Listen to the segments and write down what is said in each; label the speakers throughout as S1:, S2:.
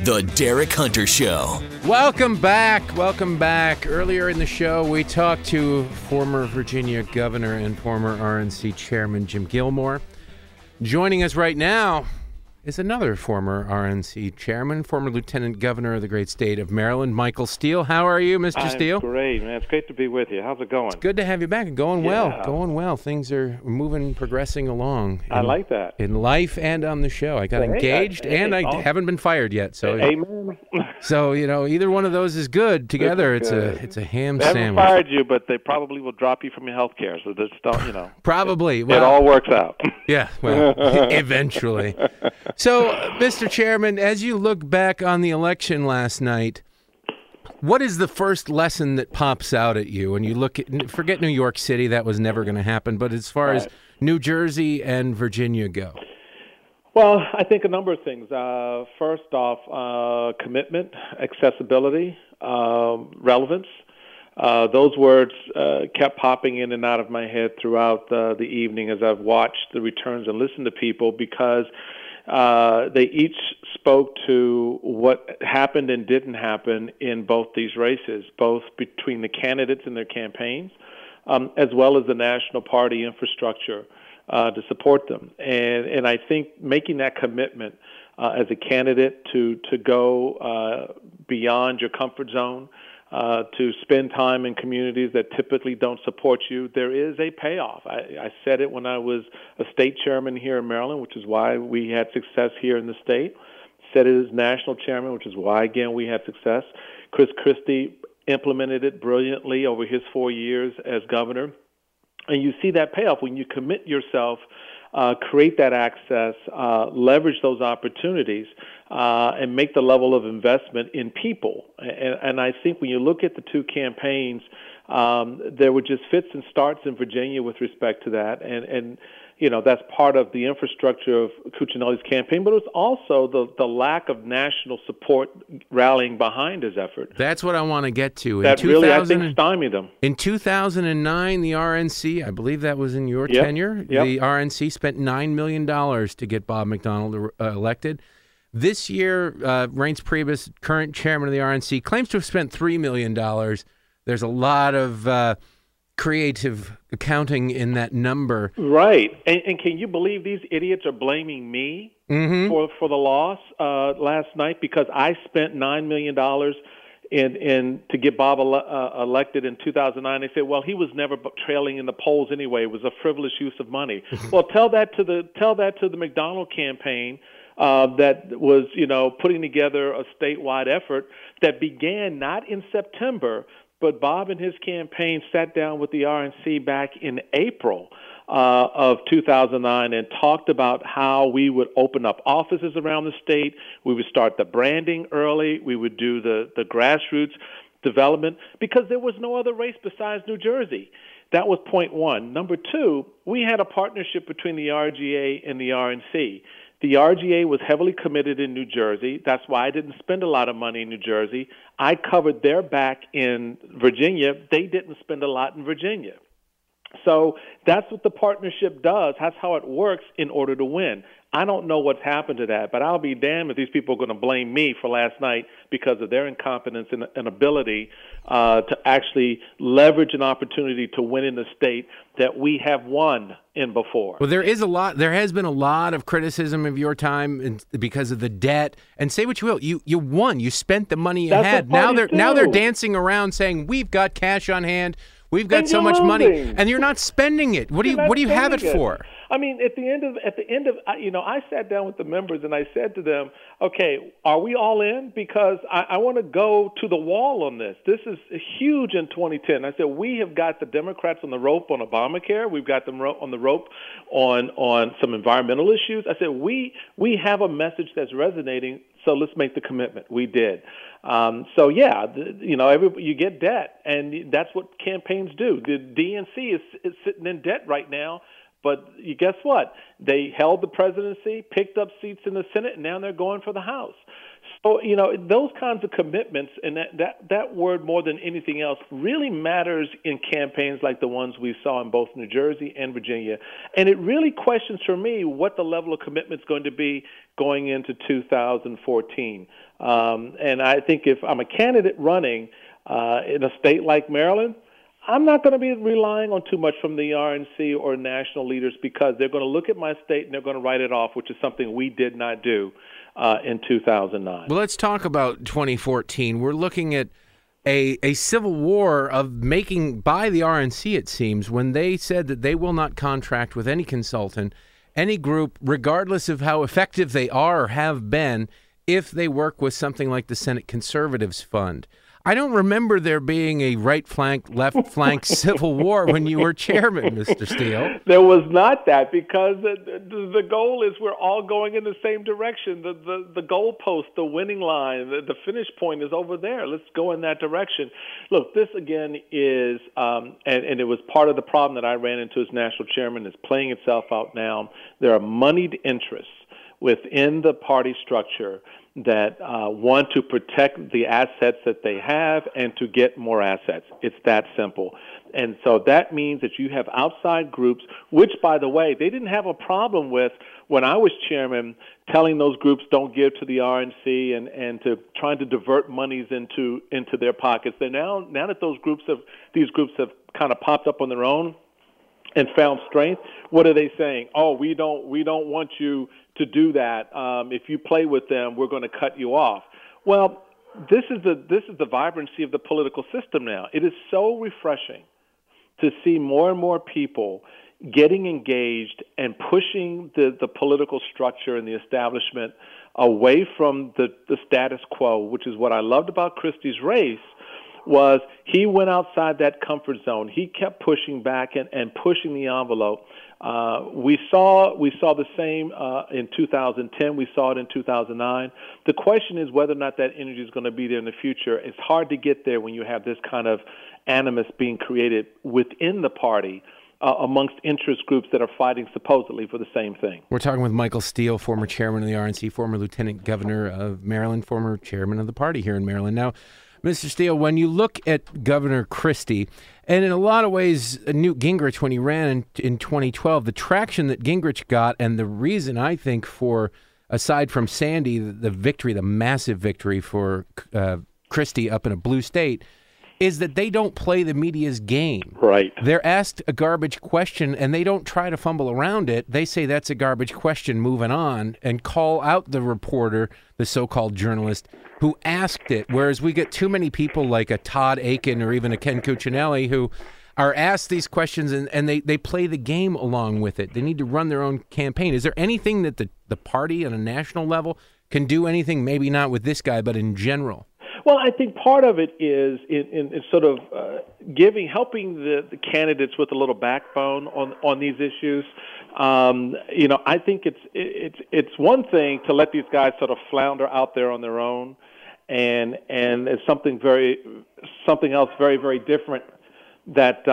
S1: The Derek Hunter Show.
S2: Welcome back. Welcome back. Earlier in the show, we talked to former Virginia governor and former RNC chairman Jim Gilmore. Joining us right now is another former RNC chairman, former lieutenant governor of the great state of Maryland, Michael Steele. How are you, Mr. Steele?
S3: Great, man. It's great to be with you. How's it going?
S2: It's good to have you back. Going well. Things are progressing along.
S3: I like that.
S2: In life and on the show. I got engaged and I haven't been fired yet. So,
S3: amen.
S2: So, either one of those is good. Together, it's a ham
S3: they
S2: sandwich.
S3: They haven't fired you, but they probably will drop you from your health care. So just don't,
S2: Probably.
S3: It all works out.
S2: Yeah, well, eventually. So, Mr. Chairman, as you look back on the election last night, what is the first lesson that pops out at you when you look at, forget New York City, that was never going to happen, but as far as New Jersey and Virginia go?
S3: Well, I think a number of things. First off, commitment, accessibility, relevance. Those words kept popping in and out of my head throughout the evening as I've watched the returns and listened to people, because they each spoke to what happened and didn't happen in both these races, both between the candidates and their campaigns, as well as the national party infrastructure to support them. And I think making that commitment as a candidate to go beyond your comfort zone, to spend time in communities that typically don't support you, there is a payoff. I said it when I was a state chairman here in Maryland, which is why we had success here in the state. Said it as national chairman, which is why, again, we had success. Chris Christie implemented it brilliantly over his 4 years as governor. And you see that payoff when you commit yourself, create that access, leverage those opportunities, and make the level of investment in people. And I think when you look at the two campaigns, there were just fits and starts in Virginia with respect to that. And that's part of the infrastructure of Cuccinelli's campaign, but it was also the lack of national support rallying behind his effort.
S2: That's what I want to get to.
S3: That really, I think, stymied them.
S2: In 2009, the RNC, I believe that was in your tenure, the RNC spent $9 million to get Bob McDonnell elected. This year, Reince Priebus, current chairman of the RNC, claims to have spent $3 million. There's a lot of creative accounting in that number. Right.
S3: And can you believe these idiots are blaming me for the loss last night because I spent $9 million in to get Bob elected in 2009? They said, well, he was never trailing in the polls anyway. It was a frivolous use of money. Well, tell that to the McDonnell campaign that was, putting together a statewide effort that began not in September, but Bob and his campaign sat down with the RNC back in April of 2009 and talked about how we would open up offices around the state. We would start the branding early. We would do the grassroots development because there was no other race besides New Jersey. That was point one. Number two, we had a partnership between the RGA and the RNC. The RGA was heavily committed in New Jersey. That's why I didn't spend a lot of money in New Jersey. I covered their back in Virginia. They didn't spend a lot in Virginia. So that's what the partnership does. That's how it works in order to win. I don't know what's happened to that, but I'll be damned if these people are going to blame me for last night because of their incompetence and ability to actually leverage an opportunity to win in the state that we have won in before.
S2: Well, there has been a lot of criticism of your time because of the debt. And say what you will, you won. You spent the money you had. Now they're dancing around saying we've got cash on hand. We've got so much money, and you're not spending it. What do you have it for?
S3: I mean, at the end of, I sat down with the members and I said to them, okay, are we all in? Because I want to go to the wall on this. This is huge in 2010. I said, we have got the Democrats on the rope on Obamacare. We've got them on the rope on some environmental issues. I said, we have a message that's resonating, so let's make the commitment. We did. You get debt, and that's what campaigns do. The DNC is sitting in debt right now, but guess what? They held the presidency, picked up seats in the Senate, and now they're going for the House. So, those kinds of commitments, and that word more than anything else really matters in campaigns like the ones we saw in both New Jersey and Virginia. And it really questions for me what the level of commitment is going to be going into 2014. And I think if I'm a candidate running in a state like Maryland, I'm not going to be relying on too much from the RNC or national leaders, because they're going to look at my state and they're going to write it off, which is something we did not do in 2009.
S2: Well, let's talk about 2014. We're looking at a civil war of making by the RNC, it seems, when they said that they will not contract with any consultant, any group, regardless of how effective they are or have been, if they work with something like the Senate Conservatives Fund. I don't remember there being a right flank, left flank civil war when you were chairman, Mr. Steele.
S3: There was not that, because the goal is we're all going in the same direction. The goalpost, the winning line, the finish point is over there. Let's go in that direction. Look, this again is, and it was part of the problem that I ran into as national chairman, is playing itself out now. There are moneyed interests within the party structure that want to protect the assets that they have and to get more assets. It's that simple. And so that means that you have outside groups, which, by the way, they didn't have a problem with when I was chairman, telling those groups don't give to the RNC and to trying to divert monies into their pockets. They're now that these groups have kind of popped up on their own and found strength, what are they saying? Oh, we don't want you to do that. If you play with them, we're going to cut you off. Well, this is the vibrancy of the political system now. It is so refreshing to see more and more people getting engaged and pushing the political structure and the establishment away from the status quo, which is what I loved about Christie's race. Was he went outside that comfort zone. He kept pushing back and pushing the envelope. We saw the same in 2010. We saw it in 2009. The question is whether or not that energy is going to be there in the future. It's hard to get there when you have this kind of animus being created within the party amongst interest groups that are fighting supposedly for the same thing.
S2: We're talking with Michael Steele, former chairman of the RNC, former lieutenant governor of Maryland, former chairman of the party here in Maryland. Now, Mr. Steele, when you look at Governor Christie, and in a lot of ways, Newt Gingrich, when he ran in 2012, the traction that Gingrich got, and the reason I think for, aside from Sandy, the victory, the massive victory for Christie up in a blue state, is that they don't play the media's game.
S3: Right.
S2: They're asked a garbage question, and they don't try to fumble around it. They say that's a garbage question, moving on, and call out the reporter, the so-called journalist, who asked it, whereas we get too many people like a Todd Aiken or even a Ken Cuccinelli who are asked these questions and they play the game along with it. They need to run their own campaign. Is there anything that the party on a national level can do anything, maybe not with this guy, but in general?
S3: Well, I think part of it is in sort of helping the candidates with a little backbone on these issues. I think it's one thing to let these guys sort of flounder out there on their own, and it's something else very, very different that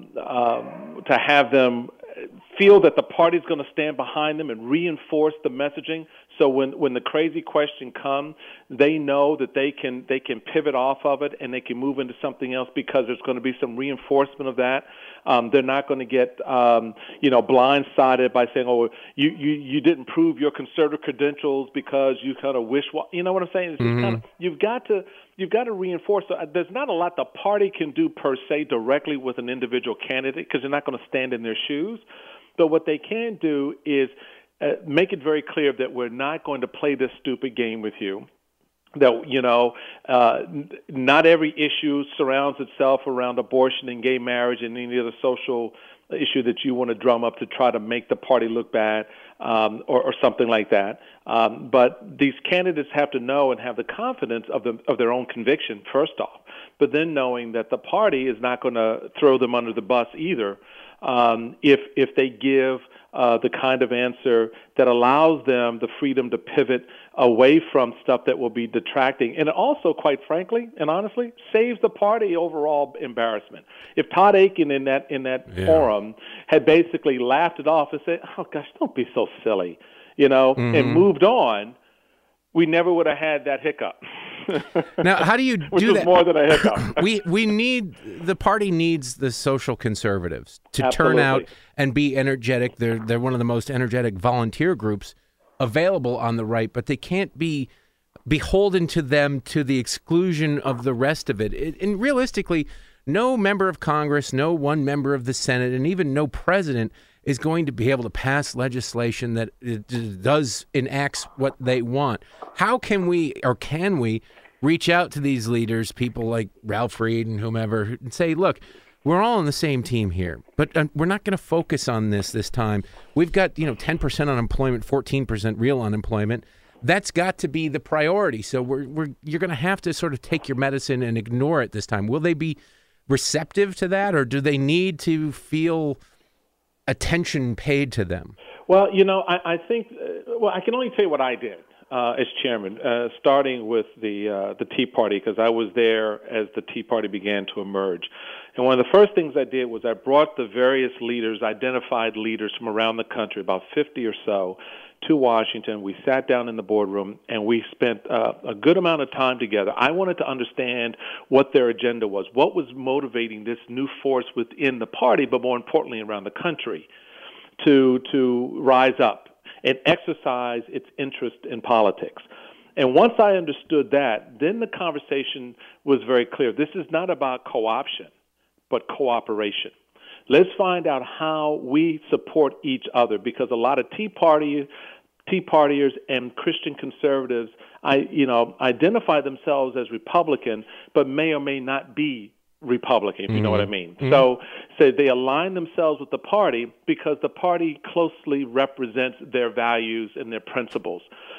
S3: to have them feel that the party's going to stand behind them and reinforce the messaging. So when the crazy question comes, they know that they can pivot off of it and they can move into something else because there's going to be some reinforcement of that. They're not going to get blindsided by saying, "Oh, you didn't prove your conservative credentials because you kind of wish." You know what I'm saying? It's just kind of, you've got to reinforce. So there's not a lot the party can do per se directly with an individual candidate because they're not going to stand in their shoes. But what they can do is make it very clear that we're not going to play this stupid game with you. That, not every issue surrounds itself around abortion and gay marriage and any other social issue that you want to drum up to try to make the party look bad or something like that. But these candidates have to know and have the confidence of their own conviction, first off, but then knowing that the party is not going to throw them under the bus either if they give the kind of answer that allows them the freedom to pivot away from stuff that will be detracting. And it also, quite frankly and honestly, saves the party overall embarrassment. If Todd Aiken in that forum had basically laughed it off and said, "Oh, gosh, don't be so silly," and moved on, we never would have had that hiccup.
S2: Now, how do you
S3: Which
S2: do
S3: is
S2: that?
S3: More than a hiccup.
S2: The party needs the social conservatives to
S3: Absolutely.
S2: turn out and be energetic. They're one of the most energetic volunteer groups available on the right, but they can't be beholden to them to the exclusion of the rest of it. And realistically, no member of Congress, no one member of the Senate, and even no president is going to be able to pass legislation that enacts what they want. How can we reach out to these leaders, people like Ralph Reed and whomever, and say, look, we're all on the same team here, but we're not going to focus on this time. We've got 10% unemployment, 14% real unemployment. That's got to be the priority. So you're going to have to sort of take your medicine and ignore it this time. Will they be receptive to that, or do they need to feel attention paid to them?
S3: Well, I think, I can only tell you what I did as chairman, starting with the Tea Party, because I was there as the Tea Party began to emerge. And one of the first things I did was I brought the various leaders, identified leaders from around the country, about 50 or so, to Washington. We sat down in the boardroom and we spent a good amount of time together. I wanted to understand what their agenda was, what was motivating this new force within the party, but more importantly around the country, to rise up and exercise its interest in politics. And once I understood that, then the conversation was very clear. This is not about co-option, but cooperation. Let's find out how we support each other, because a lot of Tea Partiers and Christian conservatives, identify themselves as Republican, but may or may not be Republican, if you know what I mean. Mm-hmm. So they align themselves with the party because the party closely represents their values and their principles.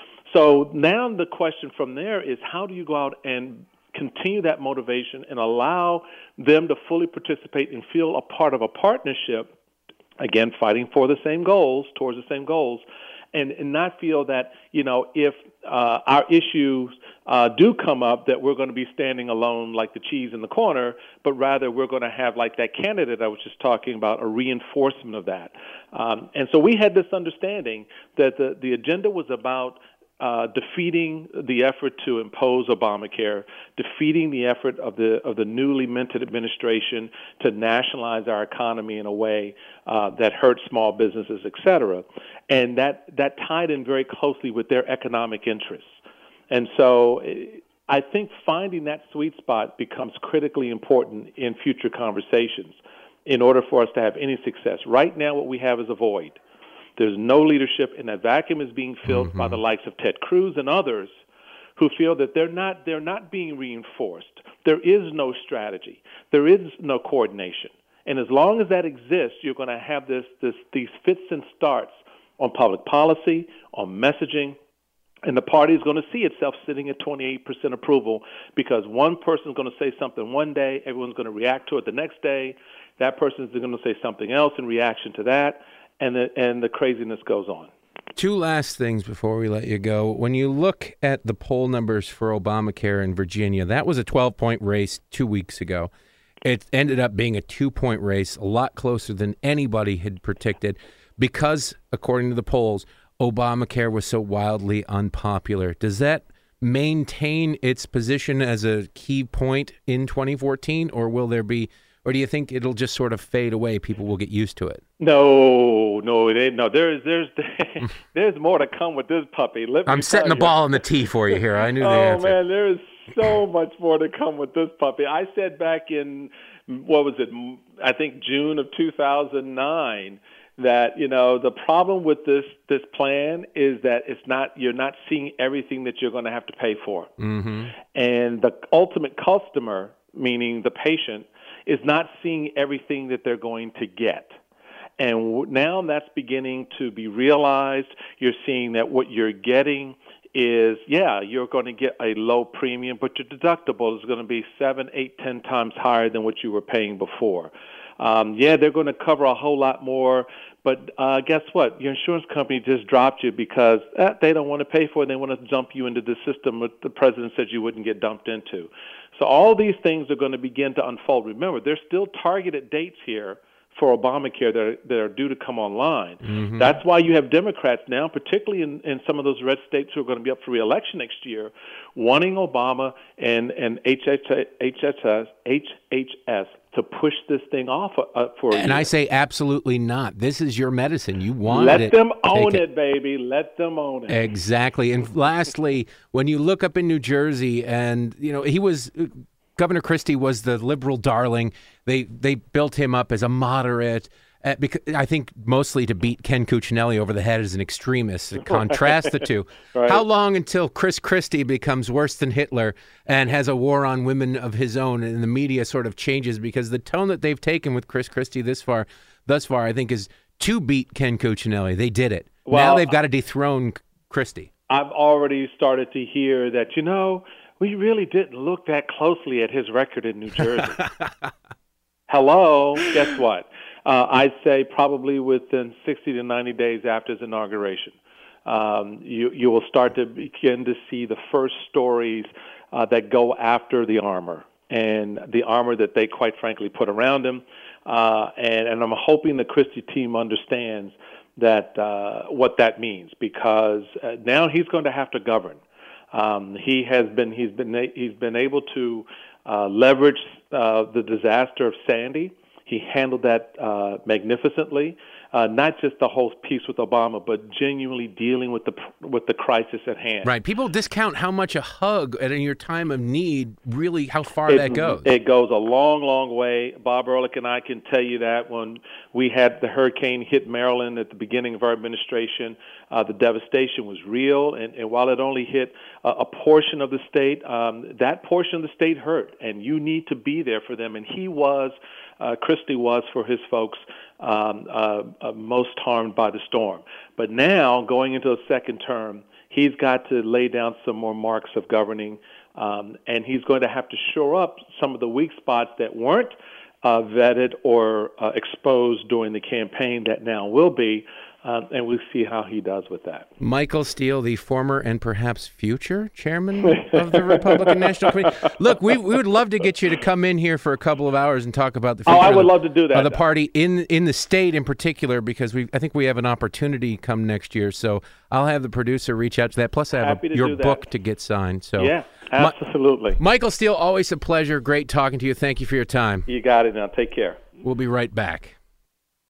S3: So now the question from there is, how do you go out and continue that motivation and allow them to fully participate and feel a part of a partnership, again, fighting for the same goals, towards the same goals, and not feel that, if our issues do come up, that we're going to be standing alone like the cheese in the corner, but rather we're going to have, like that candidate I was just talking about, a reinforcement of that. And so we had this understanding that the agenda was about defeating the effort to impose Obamacare, defeating the effort of the newly minted administration to nationalize our economy in a way that hurt small businesses, et cetera. And that tied in very closely with their economic interests. And so I think finding that sweet spot becomes critically important in future conversations in order for us to have any success. Right now, what we have is a void. There's no leadership, and that vacuum is being filled by the likes of Ted Cruz and others who feel that they're not being reinforced. There is no strategy. There is no coordination. And as long as that exists, you're going to have these fits and starts on public policy, on messaging, and the party is going to see itself sitting at 28% approval because one person is going to say something one day, everyone's going to react to it the next day. That person is going to say something else in reaction to that. And the craziness goes on.
S2: Two last things before we let you go. When you look at the poll numbers for Obamacare in Virginia, that was a 12-point race 2 weeks ago. It ended up being a 2-point race, a lot closer than anybody had predicted because, according to the polls, Obamacare was so wildly unpopular. Does that maintain its position as a key point in 2014, or do you think it'll just sort of fade away? People will get used to it.
S3: No, it ain't. No, there's more to come with this puppy.
S2: I'm setting the ball on the tee for you here. I knew the answer.
S3: Oh man, there is so much more to come with this puppy. I said back in I think June of 2009 that the problem with this plan is that you're not seeing everything that you're going to have to pay for, and the ultimate customer, meaning the patient, is not seeing everything that they're going to get. And now that's beginning to be realized. You're seeing that what you're getting is, you're going to get a low premium, but your deductible is going to be 7, 8, 10 times higher than what you were paying before. They're going to cover a whole lot more, but guess what? Your insurance company just dropped you because they don't want to pay for it. They want to dump you into the system that the president said you wouldn't get dumped into. So all these things are going to begin to unfold. Remember, there's still targeted dates here for Obamacare that are due to come online.
S2: Mm-hmm.
S3: That's why you have Democrats now, particularly in some of those red states who are going to be up for re-election next year, wanting Obama and HHS to push this thing off for a year.
S2: And I say absolutely not. This is your medicine. You want
S3: it.
S2: Let
S3: them own it, baby. Let them own it.
S2: Exactly. And lastly, when you look up in New Jersey, and Governor Christie was the liberal darling. They built him up as a moderate, because I think mostly to beat Ken Cuccinelli over the head as an extremist, to contrast the two.
S3: Right.
S2: How long until Chris Christie becomes worse than Hitler and has a war on women of his own, and the media sort of changes? Because the tone that they've taken with Chris Christie thus far, I think, is to beat Ken Cuccinelli. They did it. Well, now they've got to dethrone Christie.
S3: I've already started to hear that, we really didn't look that closely at his record in New Jersey. Hello, guess what? I'd say probably within 60 to 90 days after his inauguration, you will start to begin to see the first stories that go after the armor, and the armor that they quite frankly put around him. And I'm hoping the Christie team understands that what that means, because now he's going to have to govern. He's been able to leverage the disaster of Sandy. He handled that magnificently. Not just the whole piece with Obama, but genuinely dealing with the crisis at hand.
S2: Right. People discount how much a hug in your time of need, really how far that goes.
S3: It goes a long, long way. Bob Ehrlich and I can tell you that when we had the hurricane hit Maryland at the beginning of our administration, the devastation was real. And while it only hit a portion of the state, that portion of the state hurt. And you need to be there for them. And Christie was for his folks most harmed by the storm. But now, going into a second term, he's got to lay down some more marks of governing, and he's going to have to shore up some of the weak spots that weren't vetted or exposed during the campaign that now will be. And we'll see how he does with that.
S2: Michael Steele, the former and perhaps future chairman of the Republican National Committee. Look, we would love to get you to come in here for a couple of hours and talk about the future
S3: I would love to do that.
S2: Of the party in the state in particular, because I think we have an opportunity come next year. So I'll have the producer reach out to that. Plus, I have your book to get signed. So
S3: yeah, absolutely.
S2: Michael Steele, always a pleasure. Great talking to you. Thank you for your time.
S3: You got it. Now take care.
S2: We'll be right back.